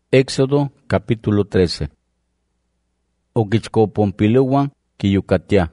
Éxodo capítulo 13. Oquichcopompiluan quiyucatia.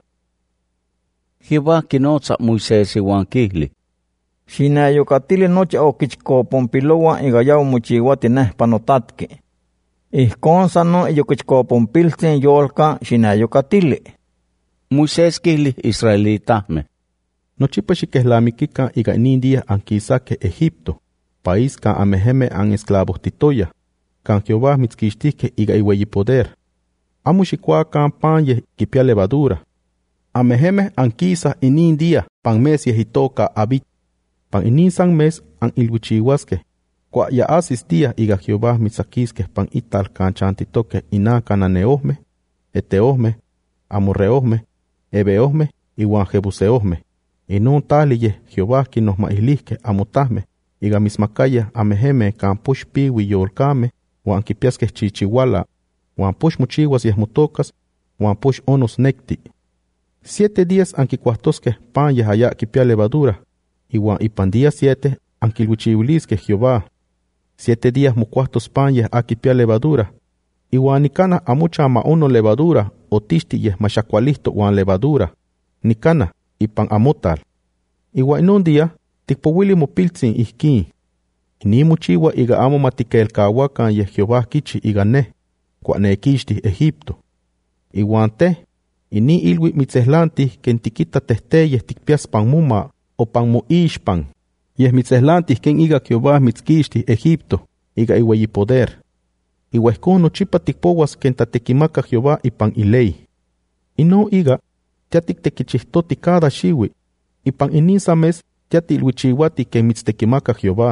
Jehová quinotza Moisés iuan quihli. Xinayocatili nochi oquichcopompiluan iga yau mochiuati nehpa notatki. Ihcon sano yoquichcopompiltzin yolka xinayocatili. Moisés quihli israelitahme. Nochipa xiquehlamiquica iga inindia anquisaque Egipto, país can ameheme an esclavohtitoya, can Jehová mitzquixtihque iga iueyi poder. Amo xicuacan pan yeh quipia levadura. Ameheme anquisa inindia pan mes yeh itoca Abit. Pan inin san mes an ilhuichihuasque. Cua ya asis dia iga Jehová mitzaquisque pan ital can chantitoque ina cananeohme, eteohme, amorreohme, ebeohme, iuan jebuseohme. Inun tali yeh Jehová quinohmaihlisque amotahme, iga mismacaya ameheme can push piwi yolcame, uan quipiasque chichihuala, uan push mochihuas yeh motocas, uan push onos necti. 7 días anquicuahtosque pan yeh haya quipia levadura, iuan ipan día 7 anquilhuichihuilisque Jehová. 7 días mocuahtos pan yeh aquipia levadura, iuan nicana amucha maono levadura, o tixti yeh maxacualihto uan levadura, nicana ipan amotal. Iuan inun día ticpowili mopiltzin ihkin. Ini mochiua iga amo matiquelcahuacan yeh Jehová kichi iga neh, cua nequixtih Egipto. Iuan teh, ini ilui mitzehlantih ken tiquita tehteyeh ticpias pan moma o pan moixpan. Yeh mitzehlantih ken iga Jehová mitzquixtih Egipto, iga iueyi poder. Iuehcon nochipa ticpouas ken tatequimaca Jehová ipan iley. Inun iga, tia tictequichihtoti cada xiui, ipan inisa mes tia tilhuichihuati ken mitztequimaca Jehová.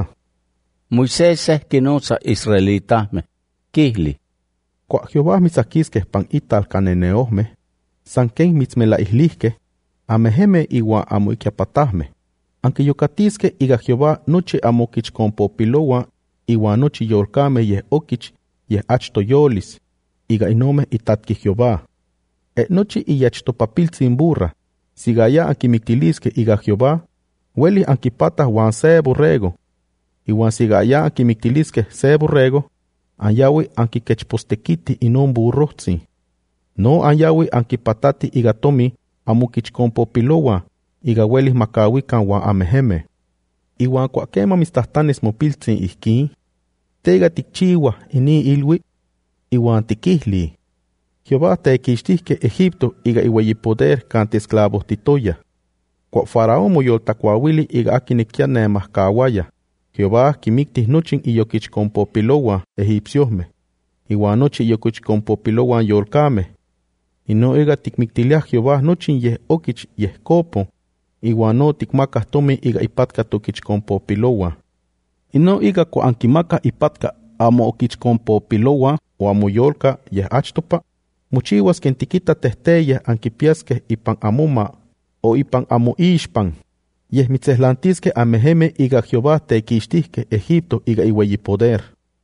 Moisés quinotza israelitahme, quihli. Cua Jehová mitzaquisque pan ital caneneohme, san ken mitzmelaihlisque, ameheme iuan amo iquiapatahme. Anquiyocatisque iga Jehová nochi amo quichcompopilouan, iuan nochi yolcame yeh okich, yeh achto yolis, iga inome itatki Jehová. Nochi iyachtopapiltzin burra, sigaya anquimictilisque iga Jehová, hueli anquipatah uan se borrego. Iuan sigaya anquimictilisque se borrego, anyawi anquiquechpostequiti inun burrohtzin. No anyawi anquipatati iga tomi amo quichcompopilouan, iga huelis macahuican uan ameheme. Iuan cua quema mitztahtanis mopiltzin ihkin, teiga ticchiua ini ilui, iuan tiquihli. Jehová tequixtihque Egipto iga iueyi poder can tesclavohtitoya. Cua faraón moyoltacuauili iga aquiniquia nemahcauaya. Jehová quimictih nochin iyoquichcompopilouan egipciohme, iuan nochi iyoquichcompopilouan yolcame. Ino iga ticmictiliah Jehová nochin yeh okich yeh copon, iuan no ticmacah tomi iga ipatka toquichcompopilouan. Ino iga cua anquimacah ipatka amo oquichcompopilouan o amo yolca yeh achtopa, mochiuas ken tiquita tehteyeh anquipiasque ipan amoma o ipan amoixpan. Yeh mitzehlantisque ameheme iga Jehová tequixtihque Egipto iga iueyi poder.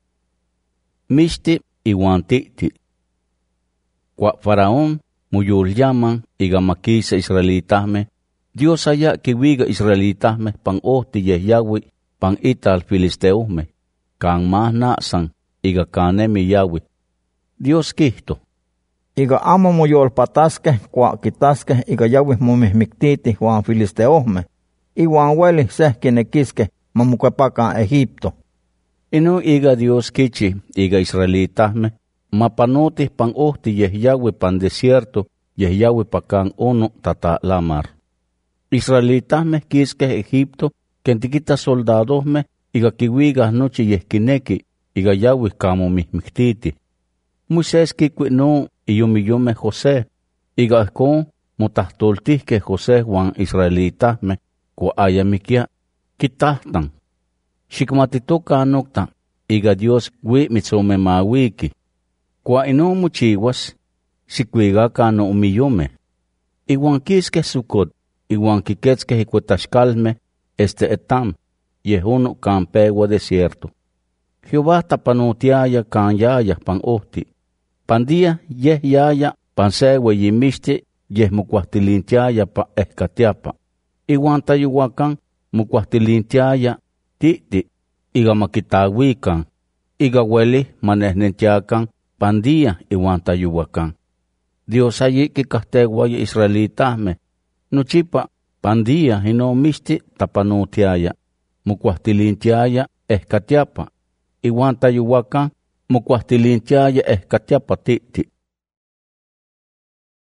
Mixti iuan ti'ti. Cua faraón moyolyaman iga maquisa israelitahme, Dios haya quiuiga israelitahme pan ohti yeh yaui pan ital filisteohme, can más na'san iga canemi yaui. Dios quihto. Iga amo moyolpatasque cua quitasque iga yaui momihmictitih uan filisteohme, iuan hueli seh quinequisque mamocuepacan Egipto. Inu iga Dios kichi iga israelitahme, mapanotih pan ohti yeh yaui pan desierto, yeh yaui pa can ono tatalamar. Israelitahme quisque Egipto, ken tiquita soldadohme, iga quiuigah nochi yeh quinequi, iga yaui camo mihmictiti. Moisés quicui no iyomiyome José, iga ehcon motahtoltihque José uan israelitahme, cua ayamiquia quitahtan. Xicmatitoca nocta, iga Dios hui mitzomemauiqui. Cua inun mochiuas, xicuigaca no umiyome. Iuan quisque Sucot, iuan quiquetzque icuetaxcalme, etam, yeh uno can pegua desierto. Jehová tapanotiaya can yaya pan ohti. Pan día yeh yaya pan se ueyimixti yeh mocuahtilintiaya pa ehcatiapa. Iuan tayuacan mocuahtilintiaya ti'ti, iga maquitahuican, igaweli manehnentiakan pandilla iwan tayuwakan. Dios allí kikahtegua israelitahme, nuchipa pandilla hinomisti tapanutiaya, mukuahtilintiaya ehkatiapa, iwan tayuwakan mukuahtilintiaya ehkatiapa titi.